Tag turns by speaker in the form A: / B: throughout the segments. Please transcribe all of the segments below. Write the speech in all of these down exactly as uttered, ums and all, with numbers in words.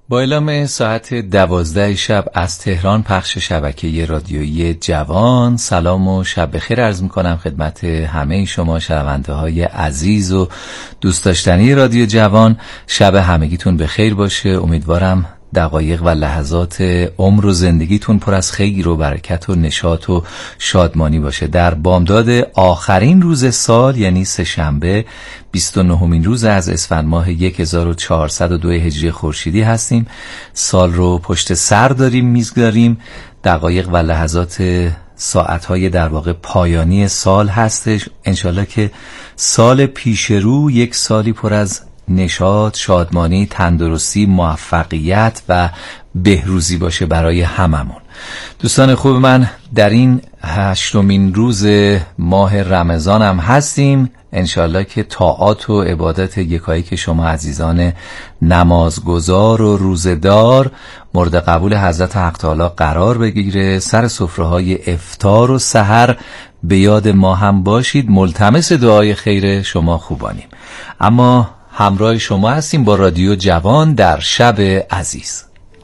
A: با اعلام ساعت دوازده شب از تهران پخش شبکه رادیویی جوان، سلام و شب بخیر عرض میکنم خدمت همه شما شنونده های عزیز و دوست داشتنی رادیو جوان. شب همگیتون بخیر باشه. امیدوارم دقایق و لحظات عمر و زندگیتون پر از خیر و برکت و نشاط و شادمانی باشه. در بامداد آخرین روز سال یعنی سه شنبه بیست و نهمین روز از اسفند ماه هزار و چهارصد و دو هجری خورشیدی هستیم. سال رو پشت سر داریم، میگذاریم. دقایق و لحظات ساعتهای در واقع پایانی سال هستش. انشالله که سال پیش رو یک سالی پر از نشاط، شادمانی، تندرستی، موفقیت و بهروزی باشه برای هممون. دوستان خوب من، در این هشتمین روز ماه رمضان هم هستیم. انشالله که طاعات و عبادت یکایی که شما عزیزان نمازگزار و روزدار مورد قبول حضرت حق تعالی قرار بگیره. سر سفره‌های افطار و سحر به یاد ما هم باشید. ملتمس دعای خیر شما خوبانیم. اما همراه شما هستیم با رادیو جوان در شب عزیز.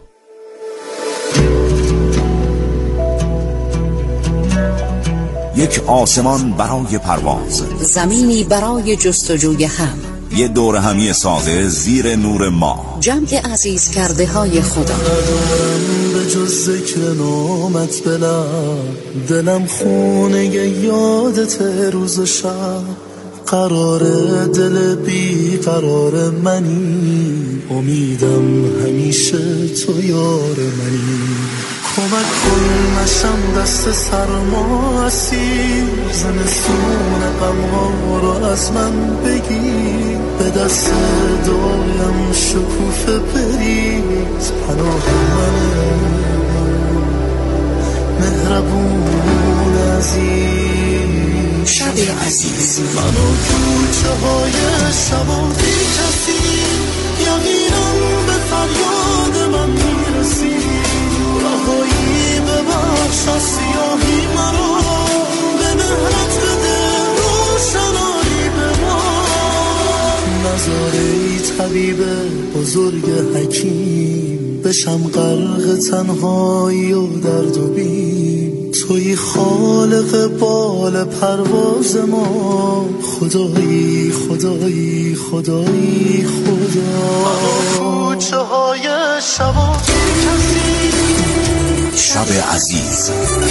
B: یک آسمان برای پرواز،
C: زمینی برای جستجوی هم،
B: یه دور همی ساده زیر نور ما،
C: جمع عزیز کرده های خدا.
D: به جز ذکر نامت بلم، دلم خونه یادت روز شب. قرار دل بی قرار منی، امیدم همیشه تو یار منی. کمک کن نشم دست سرما اسیر، زمستون غم‌ها رو از من بگیر. به دست دایم شکوفه بریز، پناه منه مهربون عزیز.
C: شب عزیز
D: منو کوچه های شبا بی کسی، یقینم به فریاد من میرسی. رهایی ببخش از سیاهی مرا، به مهرت بده روشنایی به ما. نذار ای طبیب بزرگ حکیم، بشم غرق تنهایی و درد و بیم. توی خالق بال پرواز ما، خدایی خدایی خدایی خدا. کوچه های شبا کسی.
B: شب عزیز.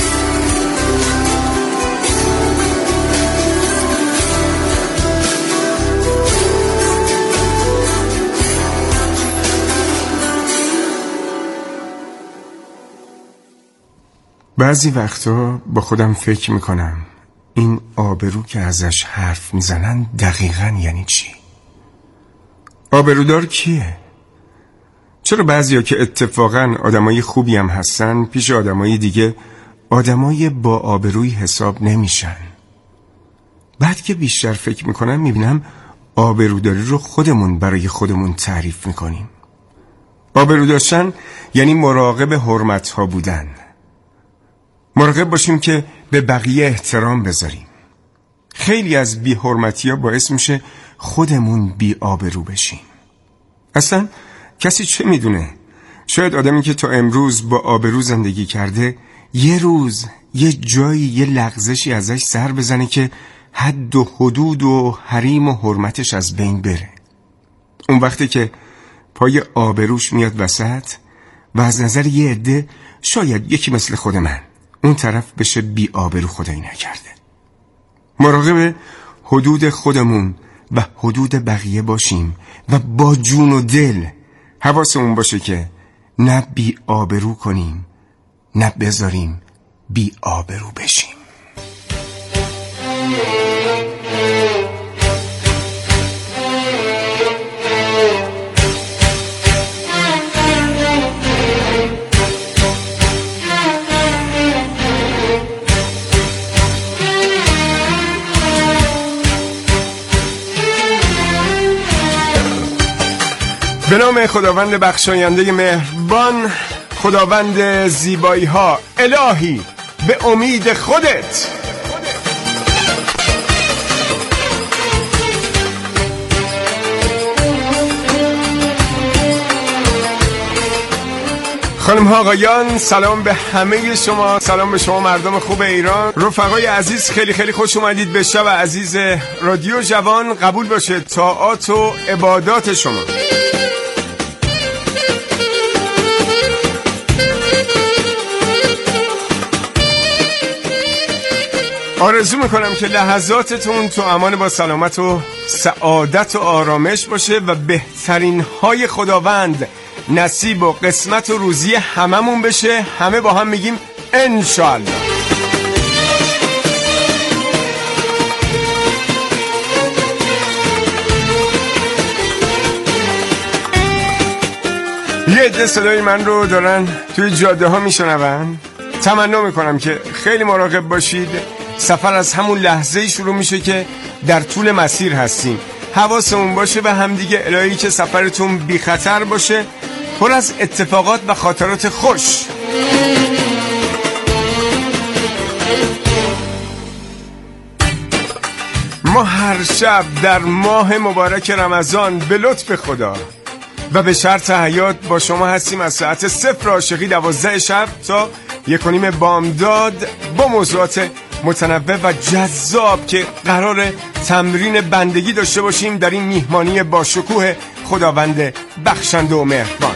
E: بعضی وقتا با خودم فکر میکنم این آبرو که ازش حرف میزنن دقیقاً یعنی چی؟ آبرودار کیه؟ چرا بعضیا که اتفاقاً آدمای خوبی هم هستن پیش آدمای دیگه آدمای با آبروی حساب نمیشن؟ بعد که بیشتر فکر میکنم میبینم آبروداری رو خودمون برای خودمون تعریف میکنیم. آبرو داشتن یعنی مراقب حرمتها بودن. مراقب باشیم که به بقیه احترام بذاریم. خیلی از بی حرمتی ها باعث میشه خودمون بی آبرو بشیم. اصلا کسی چه میدونه؟ شاید آدمی که تا امروز با آبرو زندگی کرده یه روز یه جایی یه لغزشی ازش سر بزنه که حد و حدود و حریم و حرمتش از بین بره. اون وقتی که پای آبروش میاد وسط و از نظر یه عده شاید یکی مثل خود من اون طرف بشه بی آبرو خدایی نکرده. مراقب حدود خودمون و حدود بقیه باشیم و با جون و دل حواسمون باشه که نه بی آبرو کنیم نه بذاریم بی آبرو بشیم. به نام خداوند بخشاینده مهربان، خداوند زیبایی ها، الهی به امید خودت. خانم ها آقایان، سلام به همه شما، سلام به شما مردم خوب ایران. رفقای عزیز، خیلی خیلی خوش اومدید به شب عزیز رادیو جوان. قبول باشه طاعات و عبادات شما. آرزو میکنم که لحظاتتون تو امان با سلامت و سعادت و آرامش باشه و بهترین های خداوند نصیب و قسمت و روزی هممون بشه. همه با هم میگیم انشالله. یه عده صدای من رو دارن توی جاده ها میشنون. تمنا میکنم که خیلی مراقب باشید. سفر از همون لحظه‌ای شروع میشه که در طول مسیر هستیم. حواسمون باشه به همدیگه، الهی که سفرتون بی خطر باشه، پر از اتفاقات و خاطرات خوش. ما هر شب در ماه مبارک رمضان به لطف خدا و به شرط حیات با شما هستیم از ساعت صفر عاشقی دوازده شب تا یک و نیم بامداد با موضوعات متنوع و جذاب که قرار تمرین بندگی داشته باشیم در این میهمانی با شکوه خداوند بخشنده و مهربان.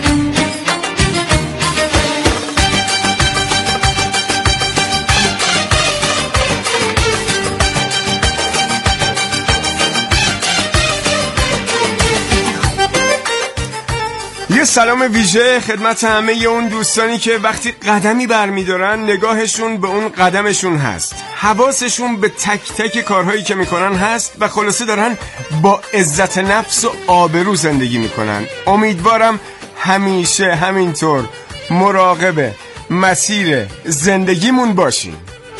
E: یه سلام ویژه خدمت همه اون دوستانی که وقتی قدمی برمیدارن نگاهشون به اون قدمشون هست، حواسشون به تک تک کارهایی که میکنن هست و خلاصه دارن با عزت نفس و آبرو زندگی میکنن. امیدوارم همیشه همینطور مراقب مسیر زندگیمون باشیم.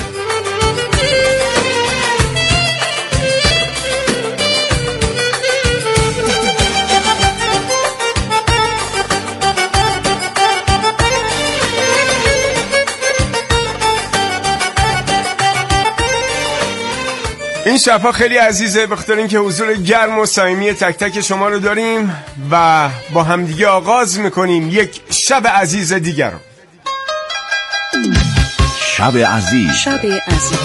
E: این شبها خیلی عزیزه، بخاطر اینکه حضور گرم و صمیمی تک تک شما رو داریم و با همدیگه آغاز میکنیم یک شب عزیز دیگر رو.
B: شب عزیز،
C: شب عزیز.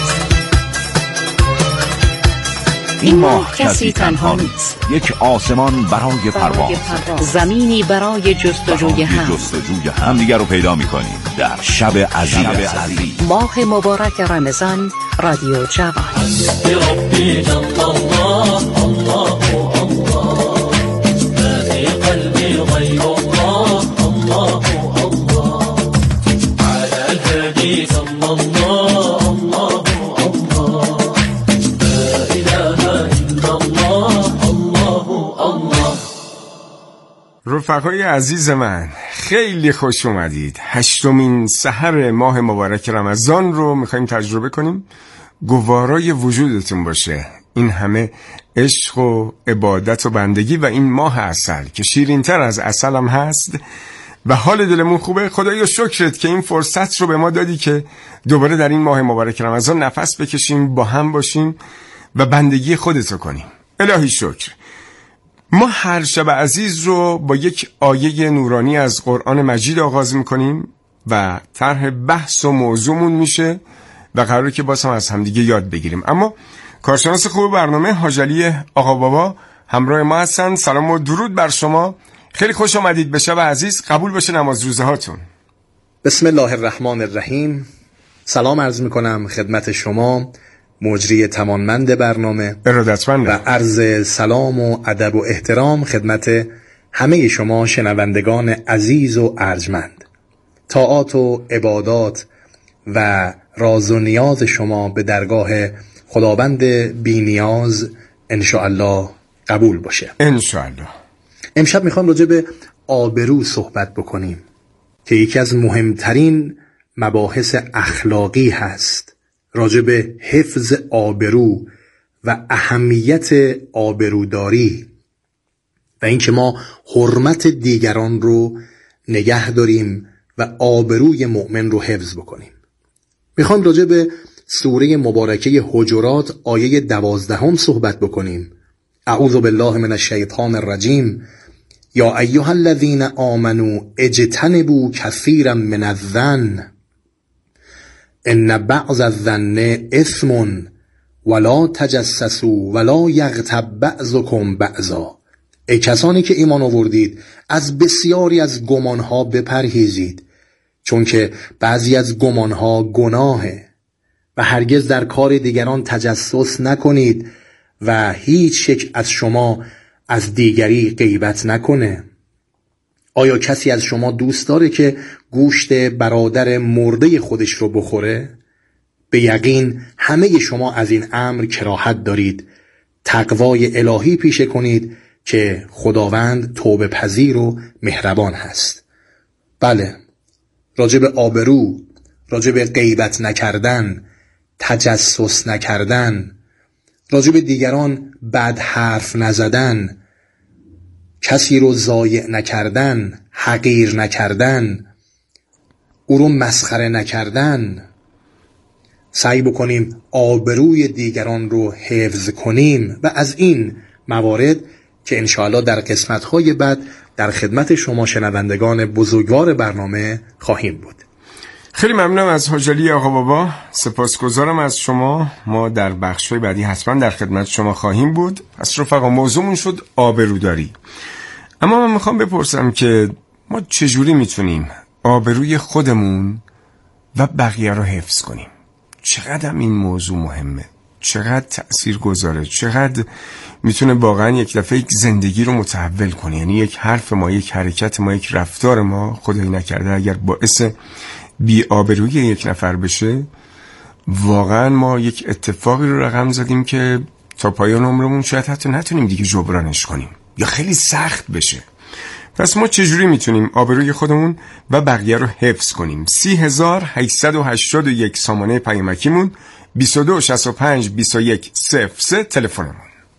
B: این ماه کسی تنها نیست، یک آسمان برای پرواز،
C: زمینی برای جستجوی هم،
B: جستجوی هم دیگر رو پیدا میکنیم در شب عزیز.
C: ماه مبارک رمضان، رادیو جوان.
E: رفقای عزیز من، خیلی خوش اومدید. هشتمین سحر ماه مبارک رمضان رو میخواییم تجربه کنیم. گوارای وجودتون باشه این همه عشق و عبادت و بندگی و این ماه عسل که شیرین تر از عسل هم هست و حال دلمون خوبه. خدایا شکرت که این فرصت رو به ما دادی که دوباره در این ماه مبارک رمضان نفس بکشیم، با هم باشیم و بندگی خودت رو کنیم. الهی شکر. ما هر شب عزیز رو با یک آیه نورانی از قرآن مجید آغاز میکنیم و طرح بحث و موضوعمون میشه و قراره که باز هم از همدیگه یاد بگیریم. اما کارشناس خوب برنامه حاج علی آقا بابا همراه ما هستن. سلام و درود بر شما، خیلی خوش آمدید به شب عزیز. قبول باشه نماز روزه هاتون.
F: بسم الله الرحمن الرحیم. سلام عرض میکنم خدمت شما مجری تماممند برنامه
E: ارادتمند
F: و عرض سلام و ادب و احترام خدمت همه شما شنوندگان عزیز و ارجمند. طاعات و عبادات و راز و نیاز شما به درگاه خداوند بی نیاز انشاءالله قبول باشه.
E: انشاءالله.
F: امشب میخوام راجع به آبرو صحبت بکنیم که یکی از مهمترین مباحث اخلاقی هست، راجع به حفظ آبرو و اهمیت آبروداری و اینکه ما حرمت دیگران رو نگه داریم و آبروی مؤمن رو حفظ بکنیم. میخوام راجع به سوره مبارکه حجرات آیه دوازدهم صحبت بکنیم. اعوذ بالله من الشیطان الرجیم. یا ایها الذین آمنوا اجتنبوا کثیرا من الظن ان بعض الظن اثم ولا تجسسوا ولا یغتب بعضکم بعضا. ای کسانی که ایمان آوردید از بسیاری از گمانها بپرهیزید، چون که بعضی از گمانها گناهه. و هرگز در کار دیگران تجسس نکنید و هیچ یک از شما از دیگری غیبت نکنه. آیا کسی از شما دوست داره که گوشت برادر مرده خودش رو بخوره؟ به یقین همه شما از این امر کراهت دارید. تقوای الهی پیشه کنید که خداوند توبه پذیر و مهربان هست. بله، راجع به آبرو، راجع به غیبت نکردن، تجسس نکردن، راجع به دیگران بد حرف نزدن، کسی رو ضایع نکردن، حقیر نکردن، او رو مسخره نکردن، سعی بکنیم آبروی دیگران رو حفظ کنیم و از این موارد که انشاءالله در قسمت‌های بعد در خدمت شما شنوندگان بزرگوار برنامه خواهیم بود.
E: خیلی ممنونم از حاج علی آقا بابا، سپاسگزارم از شما. ما در بخش‌های بعدی حتما در خدمت شما خواهیم بود. پس رفقا، موضوعمون شد آبروداری. اما من میخوام بپرسم که ما چجوری میتونیم آبروی خودمون و بقیه رو حفظ کنیم؟ چقدر این موضوع مهمه، چقدر تأثیر گذاره، چقدر میتونه واقعا یک دفعه یک زندگی رو متحول کنه. یعنی یک حرف ما، یک حرکت ما، یک رفتار ما، خدایی نکرده اگر باعث بی آبروی یک نفر بشه، واقعا ما یک اتفاقی رو رقم زدیم که تا پایان عمرمون شاید حتی نتونیم دیگه جبرانش کنیم یا خیلی سخت بشه. پس ما چجوری میتونیم آبروی خودمون و بقیه رو حفظ کنیم؟ سی هزار هشتصد و هشتاد و یک سامانه پیامکیمون، بیست و دو شصت و پنج بیست و یک صفر سه تلفنمون.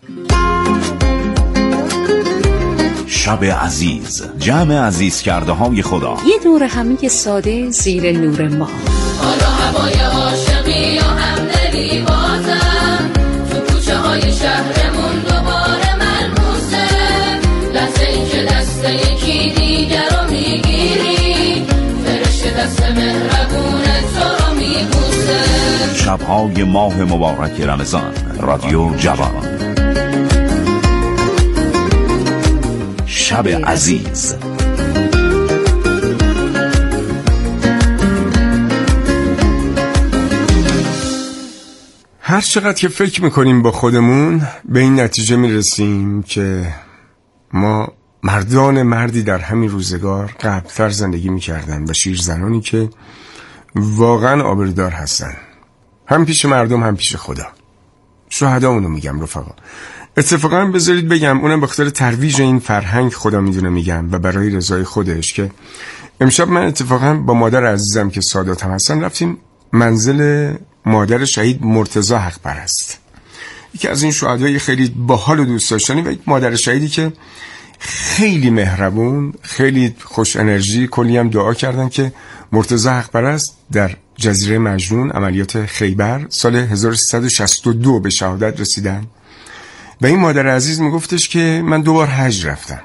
B: شب عزیز، جمع عزیز کرده های خدا.
C: یه دور همی ساده زیر نور ما.
G: حالا هوای عاشقی یا همدلی بازم تو کوچه های شهرمون دوباره ملموسه. لحظه ای که دست یکی دیگر رو میگیری، فرشته دست مهربون تو رو میبوسه.
B: شبهای ماه مبارک رمضان، رادیو جوان. شب عزیز.
E: هر چقدر که فکر میکنیم با خودمون به این نتیجه میرسیم که ما مردان مردی در همین روزگار قبلتر زندگی میکردن و شیرزنانی که واقعا آبرودار هستن، هم پیش مردم هم پیش خدا. شهدامونو میگم رفقا. اتفاقا بذارید بگم، اونم به خاطر ترویج این فرهنگ خدا میدونه میگم و برای رضای خودش، که امشب من اتفاقا با مادر عزیزم که سادات هم هستن رفتیم منزل مادر شهید مرتضی حق پرست، یکی از این شهدای خیلی باحال و دوست داشتنی و یک مادر شهیدی که خیلی مهربون، خیلی خوش انرژی. کلی هم دعا کردن که مرتضی حق پرست در جزیره مجنون عملیات خیبر سال هزار و سیصد و شصت و دو به شهادت رسیدن. و این مادر عزیز میگفتش که من دو بار حج رفتم،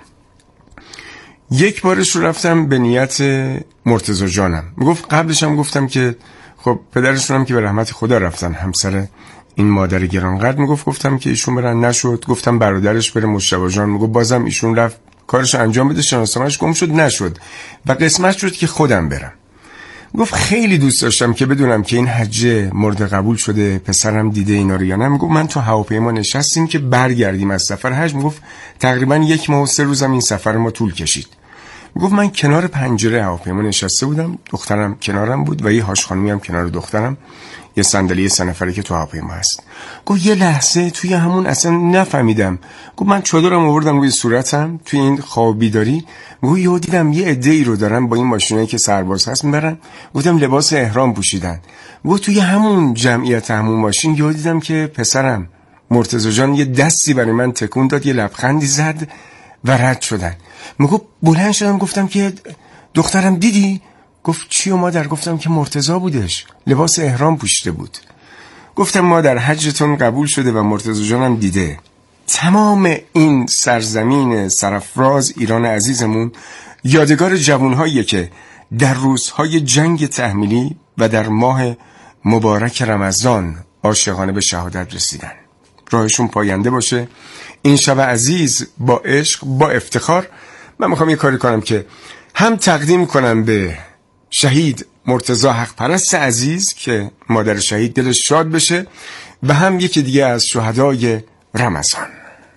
E: یک بارش رو رفتم به نیت مرتضی جانم. میگفت قبلش هم گفتم که خب پدرشون هم که به رحمت خدا رفتن، همسر این مادر گرانقدر، میگفت گفتم که ایشون برن، نشد. گفتم برادرش بره مجتبی جان، میگفت بازم ایشون رفت کارش انجام بده، شناسنامه‌اش گم شد، نشد و قسمت شد که خودم برم. گفت خیلی دوست داشتم که بدونم که این حج مورد قبول شده، پسرم دیده اینا رو یا نه. میگفت من تو هواپیما نشستیم که برگردیم از سفر حج. میگفت تقریبا یک ماه و سه روزم این سفر ما طول کشید. میگفت من کنار پنجره هواپیما نشسته بودم، دخترم کنارم بود و یه هاش خانمی هم کنار دخترم، یه صندلی سه نفره که تو هواپیما هست. گفت یه لحظه توی همون اصلا نفهمیدم. گفت من چادرم آوردم روی صورتم توی این خواب بیداری. گفت یهو دیدم یه عده‌ای رو دارن با این ماشینایی که سرباز هست میبرن. گفتم لباس احرام پوشیدن. گفت توی همون جمعیت همون ماشین یهو دیدم که پسرم مرتضی جان یه دستی برای من تکون داد، یه لبخندی زد و رد شدن. میگفت بلند شدم گفتم که دخترم دیدی؟ گفت چی و مادر؟ گفتم که مرتضی بودش، لباس احرام پوشیده بود. گفتم مادر حجتون قبول شده و مرتضی جانم دیده. تمام این سرزمین سرافراز ایران عزیزمون یادگار جوانهاییه که در روزهای جنگ تحمیلی و در ماه مبارک رمضان عاشقانه به شهادت رسیدن. راهشون پاینده باشه. این شب عزیز با عشق، با افتخار من میخوام یه کاری کنم که هم تقدیم کنم به شهید مرتضی حق پرست عزیز که مادر شهید دلش شاد بشه و هم یکی دیگه از شهدای رمضان.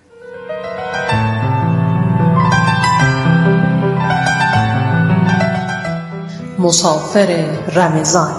H: مسافر رمضان.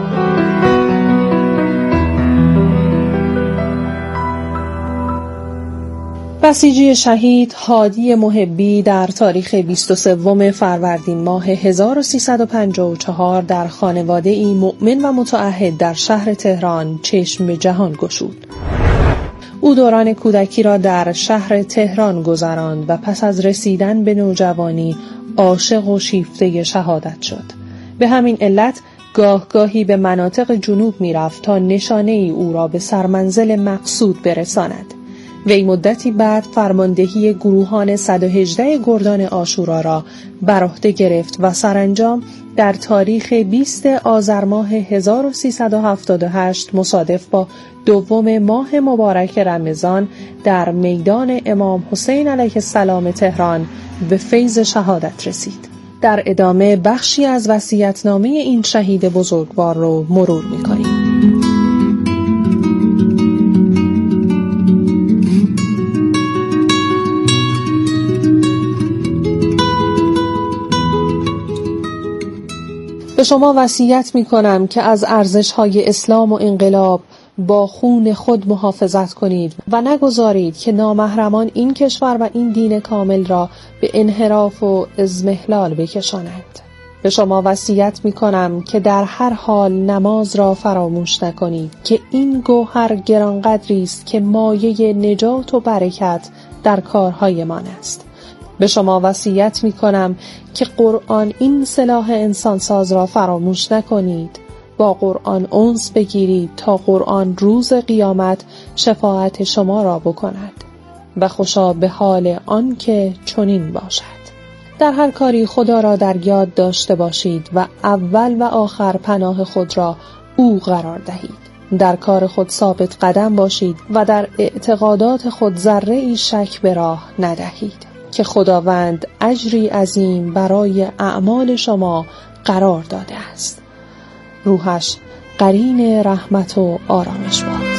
H: بسیجی شهید هادی محبی در تاریخ بیست و سوم فروردین ماه هزار و سیصد و پنجاه و چهار در خانواده ای مؤمن و متعهد در شهر تهران چشم به جهان گشود. او دوران کودکی را در شهر تهران گذراند و پس از رسیدن به نوجوانی عاشق و شیفته شهادت شد. به همین علت گاه گاهی به مناطق جنوب می رفت تا نشانه ای او را به سرمنزل مقصود برساند. وی مدتی بعد فرماندهی گروهان صد و هجده گردان عاشورا را بر عهده گرفت و سرانجام در تاریخ بیست آذر ماه هزار و سیصد و هفتاد و هشت مصادف با دوم ماه مبارک رمضان در میدان امام حسین علیه السلام تهران به فیض شهادت رسید. در ادامه بخشی از وصیت‌نامه این شهید بزرگوار رو مرور می‌کنیم. به شما وصیت می‌کنم که از ارزش‌های اسلام و انقلاب با خون خود محافظت کنید و نگذارید که نامحرمان این کشور و این دین کامل را به انحراف و اضمحلال بکشانند. به شما وصیت می‌کنم که در هر حال نماز را فراموش نکنید که این گوهر گرانقدری است که مایه نجات و برکت در کارهایمان است. به شما وصیت می‌کنم که قرآن این سلاح انسانساز را فراموش نکنید. با قرآن انس بگیرید تا قرآن روز قیامت شفاعت شما را بکند و خوشا به حال آن که چنین باشد. در هر کاری خدا را در یاد داشته باشید و اول و آخر پناه خود را او قرار دهید. در کار خود ثابت قدم باشید و در اعتقادات خود ذره ای شک به راه ندهید که خداوند اجری عظیم برای اعمال شما قرار داده است. روحش قرین رحمت و آرامش باد.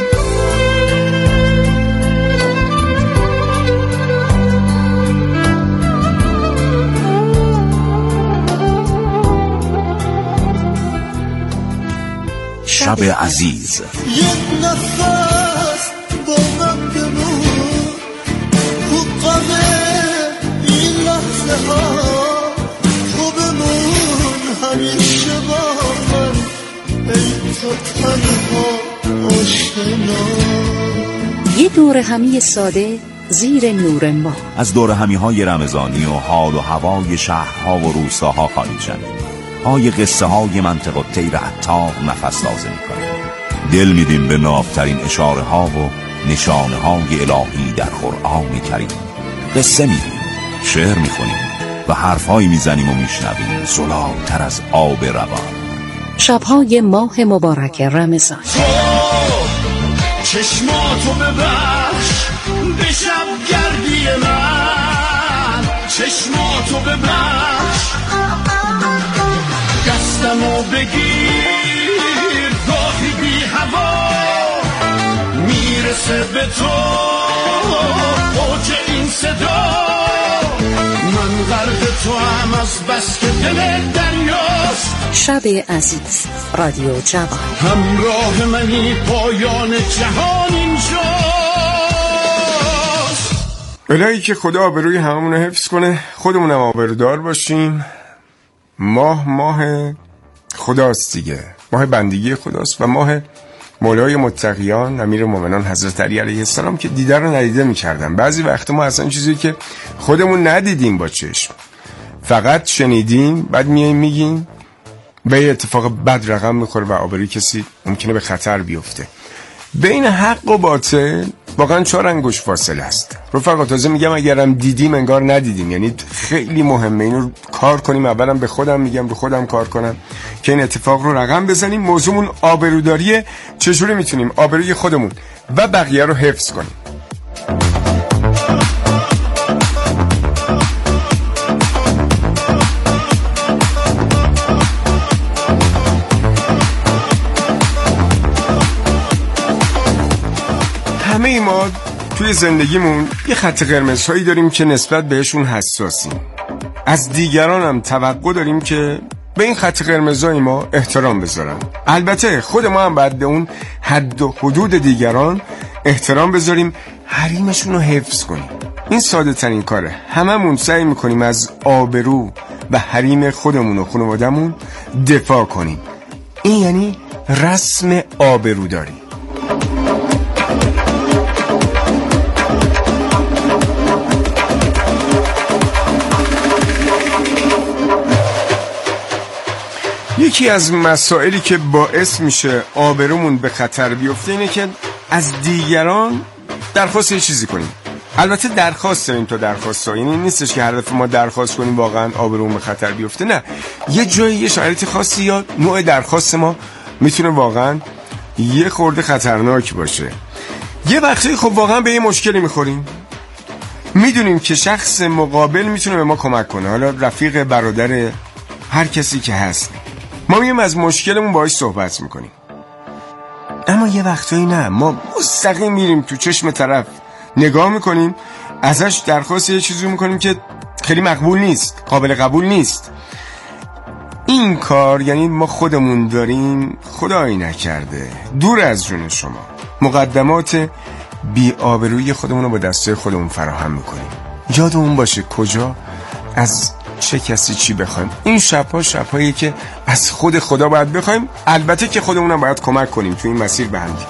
B: شب عزیز.
D: یک نفس با من بمون تو قمه این لحظه ها، تو بمون همیشه با من ای تو تنها آشنا.
C: یه دور همی ساده زیر نور ماه.
B: از دور همی های رمضانی و حال و هوای شهرها و روستاها خواهید شنید. های قصه های منطق و طیر عطار نفس تازه میکنه. دل میدیم به نابترین اشاره ها و نشانه های الهی در قرآن کریم. قصه میگیم، شعر میخونیم و حرفهایی میزنیم و میشنویم زلالتر از آب روان.
C: شبهای ماه مبارک رمضان.
D: چشماتو ببخش به شب گردی من، چشماتو ببخش دستمو بگیر گاهی بی هوا میرسه به تو اوج این صدا. من غرق تو هم از بس که دل دریاست.
C: شب عزیز رادیو جوان.
D: همراه منی پایان جهان اینجاست.
E: الهی که خدا آبروی هممون رو حفظ کنه، خودمون هم آبرودار باشیم. ماه ماه خداست دیگه، ماه بندگی خداست و ماه مولای متقیان امیر مومنان حضرت علی علیه السلام که دیده رو ندیده میکردن. بعضی وقت ما اصلا چیزی که خودمون ندیدیم با چشم فقط شنیدیم بعد میایم میگیم و یه اتفاق بد رقم میخوره و آبروی کسی ممکنه به خطر بیفته. بین حق و باطل واقعا چهار انگشت فاصله است. رفقا تازه میگم اگرم دیدیم انگار ندیدیم، یعنی خیلی مهمه اینو کار کنیم. اولا به خودم میگم به خودم کار کنم که این اتفاق رو رقم بزنیم. موضوعمون آبروداریه، چجوری میتونیم آبروی خودمون و بقیه رو حفظ کنیم. همه ما توی زندگیمون یه خط قرمزهایی داریم که نسبت بهشون حساسیم. از دیگران هم توقع داریم که به این خط قرمزهای ما احترام بذارن. البته خود ما هم باید به اون حد و حدود دیگران احترام بذاریم، حریمشون رو حفظ کنیم. این ساده ترین کاره. هممون سعی میکنیم از آبرو و حریم خودمون و خانواده‌مون دفاع کنیم. این یعنی رسم آبروداری. یکی از مسائلی که باعث میشه آبرومون به خطر بیفته اینه که از دیگران درخواست یه چیزی کنیم. البته درخواست داریم تا درخواست ها، یعنی نیستش که هر دفعه ما درخواست کنیم واقعا آبرومون به خطر بیفته. نه، یه جایی یه شرایط خاصی یا نوع درخواست ما میتونه واقعا یه خورده خطرناک باشه. یه وقتی خب واقعا به یه مشکلی میخوریم، میدونیم که شخص مقابل میتونه به ما کمک کنه، حالا رفیق، برادر، هر کسی که هست. ما میگیم از مشکلمون باهاش صحبت میکنیم، اما یه وقتایی نه، ما مستقیم میریم تو چشم طرف نگاه میکنیم، ازش درخواست یه چیزی میکنیم که خیلی مقبول نیست، قابل قبول نیست. این کار یعنی ما خودمون داریم خدایی نکرده دور از جون شما مقدمات بی آبرویی خودمون رو با دسته خودمون فراهم میکنیم. یادمون باشه کجا از چه کسی چی بخوایم. این شبها شبهایی که از خود خدا باید بخوایم، البته که خودمونم باید کمک کنیم تو این مسیر به هم.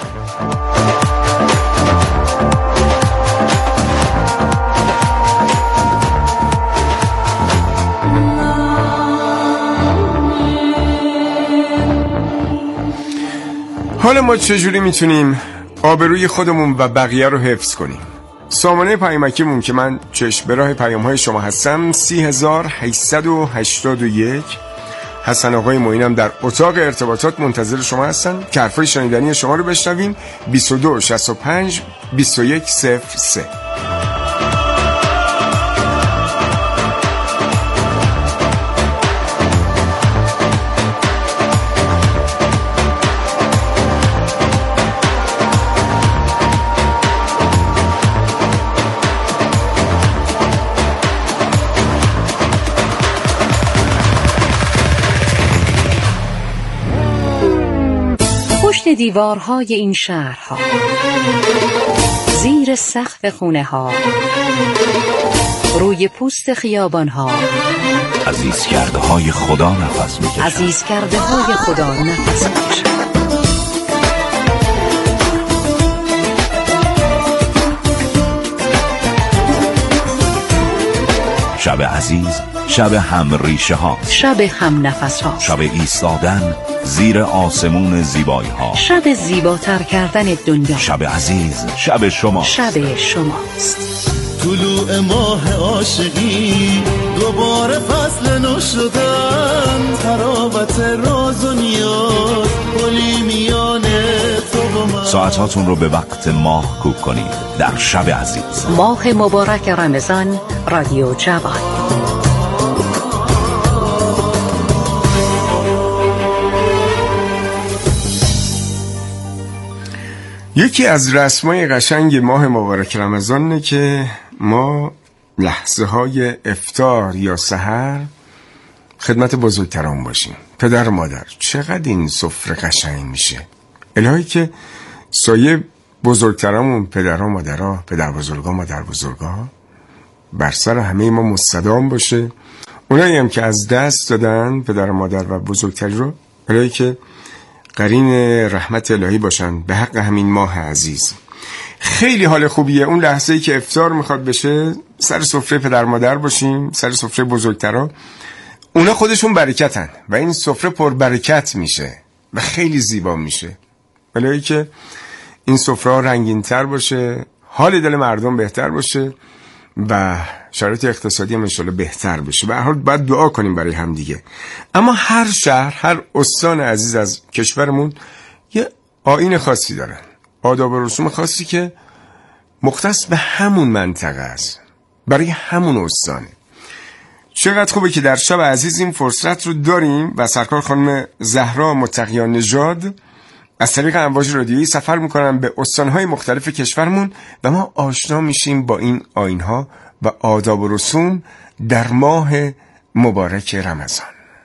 E: حالا ما چجوری میتونیم آبروی خودمون و بقیه رو حفظ کنیم؟ سامانه پیامکیمون که من چشم به راه پیام های شما هستم سی هزار هشتصد و هشتاد و یک. حسن آقای معینم در اتاق ارتباطات منتظر شما هستن که حرفای شنیدنی شما رو بشنویم. بیست و دو شصت و پنج بیست و یک صفر سه.
C: پشت دیوارهای این شهرها، زیر سقف خونه ها، روی پوست خیابان ها،
B: عزیز کرده های خدا نفس میکشن.
C: عزیز کرده های خدا نفس میکشن.
B: شب عزیز، شب هم ریشه ها،
C: شب هم نفس ها،
B: شب ایستادن زیر آسمون زیبایی ها،
C: شب زیباتر کردن دنیا.
B: شب عزیز، شب شما،
C: شب شماست.
D: طلوع ماه عاشقی، دوباره فصل نو شدن، تراوت راز و نیاز، پلی میانه تو و من.
B: ساعتاتون رو به وقت ماه کوک کنید در شب عزیز.
C: ماه مبارک رمضان، رادیو جوان.
E: یکی از رسمای قشنگ ماه مبارک رمضانه که ما لحظه های افطار یا سحر خدمت بزرگتران باشیم. پدر و مادر، چقدر این سفره قشنگ میشه. الهی که سایه بزرگترامون، پدر و مادرها، پدر بزرگا، مادر بزرگا بر سر همه ما مستدام باشه. اونایی هم که از دست دادن پدر و مادر و بزرگتری رو، الهی که قرین رحمت الهی باشن به حق همین ماه عزیز. خیلی حال خوبیه اون لحظه‌ای که افطار میخواد بشه، سر سفره پدر مادر باشیم، سر سفره بزرگترا. اونا خودشون برکتن و این سفره پر برکت میشه و خیلی زیبا میشه. الهی که این سفره ها رنگین تر باشه، حال دل مردم بهتر باشه و شرایط اقتصادی هم انشالله بهتر بشه. به هر حال باید دعا کنیم برای هم دیگه. اما هر شهر، هر استان عزیز از کشورمون یه آیین خاصی دارن، آداب و رسوم خاصی که مختص به همون منطقه است، برای همون استانه. چقدر خوبه که در شب عزیز این فرصت رو داریم و سرکار خانم زهرا متقیان نژاد از طریق امواج رادیویی سفر میکنن به استانهای مختلف کشورمون و ما آشنا میشیم با این آیین‌ها و آداب و رسوم در ماه مبارک رمضان.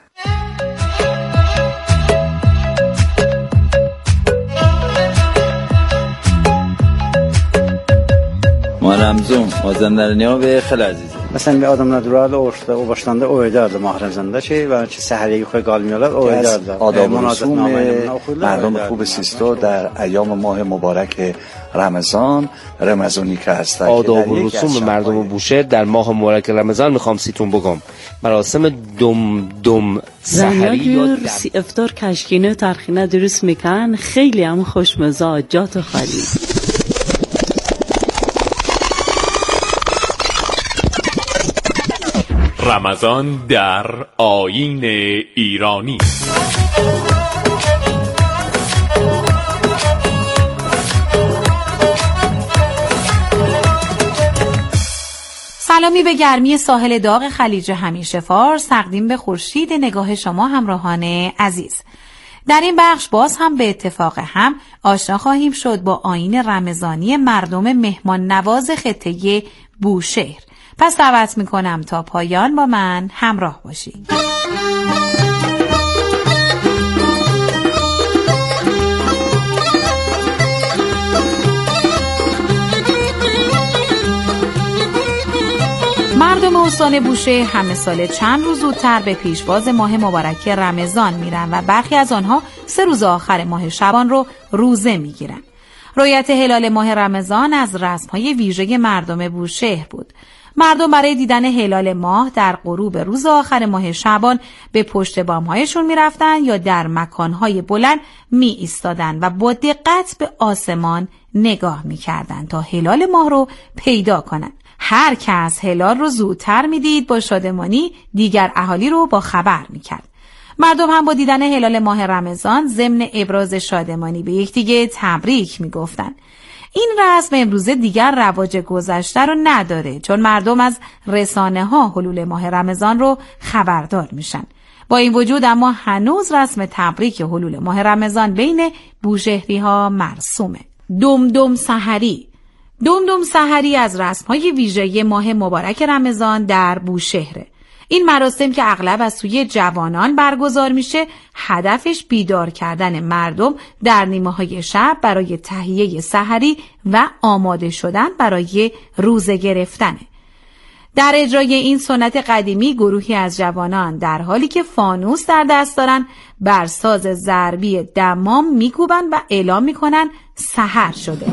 I: ما Ramazan mazanlarını ve xelaziz.
J: Məsələn, bir adamlar durarlar, oruçda, o başlandı, o ederdi Mahramzanda ki, və ki səhəriyə yuxuya qalmıyorlar, o ederdi.
I: آداب و رسوم مردم خوب سیستو در ایام ماه مبارک رمضان رمضانی که هستن.
K: آداب و رسوم مردم بوشهر در ماه مبارک رمضان میخوام سیتون بگم. مراسم دم دم سحری یا
L: سی افطار کشکینه ترخینه درست میکنن، خیلی هم خوشمزه، جات خالی.
M: رمضان در آیین ایرانی.
N: سلامی به گرمی ساحل داغ خلیج همیشه فارس، تقدیم به خورشید نگاه شما همراهان عزیز. در این بخش باز هم به اتفاق هم آشنا خواهیم شد با آیین رمضانی مردم مهمان نواز خطه بوشهر. پس دعوت میکنم تا پایان با من همراه باشید. مردم استان بوشهر همه سال چند روز زودتر به پیشواز ماه مبارک رمضان میرن و برخی از آنها سه روز آخر ماه شعبان رو روزه میگیرن. رؤیت هلال ماه رمضان از رسم‌های ویژه مردم بوشهر بود. مردم برای دیدن هلال ماه در غروب روز آخر ماه شعبان به پشت بام‌هایشون می‌رفتن یا در مکان‌های بلند می‌ایستادن و با دقت به آسمان نگاه می‌کردن تا هلال ماه رو پیدا کنن. هر کس هلال رو زودتر می‌دید با شادمانی دیگر اهالی رو با خبر می‌کرد. مردم هم با دیدن هلال ماه رمضان ضمن ابراز شادمانی به یکدیگه تبریک می‌گفتن. این رسم امروزه دیگر رواج گذشته رو نداره، چون مردم از رسانه ها حلول ماه رمضان رو خبردار میشن. با این وجود اما هنوز رسم تبریک حلول ماه رمضان بین بوشهری ها مرسومه. دم دم سحری. دم دم سحری از رسم های ویژه ماه مبارک رمضان در بوشهره. این مراسم که اغلب از سوی جوانان برگزار میشه، هدفش بیدار کردن مردم در نیمه‌های شب برای تهیه سحری و آماده شدن برای روزه گرفتنه. در اجرای این سنت قدیمی گروهی از جوانان در حالی که فانوس در دست دارن بر ساز ضربی دمام میکوبن و اعلام میکنن سحر شده.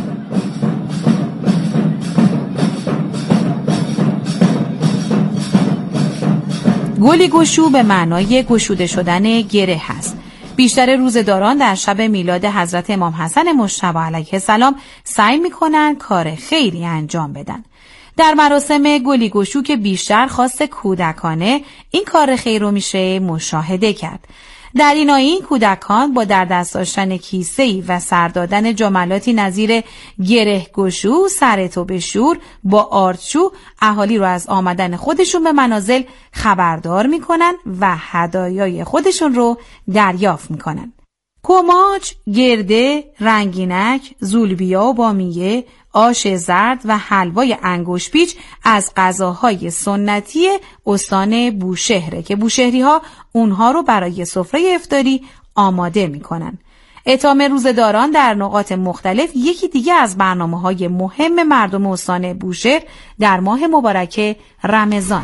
N: گلی گشو به معنای گشوده شدن گره هست. بیشتر روزه‌داران در شب میلاد حضرت امام حسن مجتبی علیه السلام سعی میکنن کار خیری انجام بدن. در مراسم گلی گشو که بیشتر خاص کودکانه، این کار خیر رو میشه مشاهده کرد. در این آیین کودکان با در دست داشتن کیسه‌ای و سر دادن جملاتی نظیر گره گشو، سر تو به شور، با آرچو اهالی رو از آمدن خودشون به منازل خبردار میکنن و هدایای خودشون رو دریافت میکنن. کماج، گرده، رنگینک، زولبیا و بامیه، آش زرد و حلوای انگوش پیچ از غذاهای سنتی استان بوشهره که بوشهری ها اونها رو برای سفره افطاری آماده میکنن. اطعام روزه‌داران در نقاط مختلف یکی دیگه از برنامه‌های مهم مردم استان بوشهر در ماه مبارک رمضان.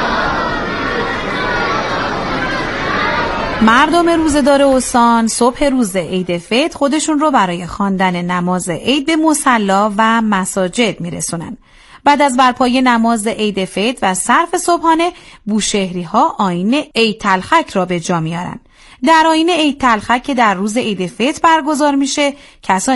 N: مردم روزه‌دار استان صبح روز عید فطر خودشون رو برای خواندن نماز عید به مصلا و مساجد میرسونن. بعد از برپای نماز عید فطر و صرف صبحانه، بوشهری ها آیین عید تلخک را به جا میارن. در آیین عید تلخک که در روز عید فطر برگزار میشه، کسانی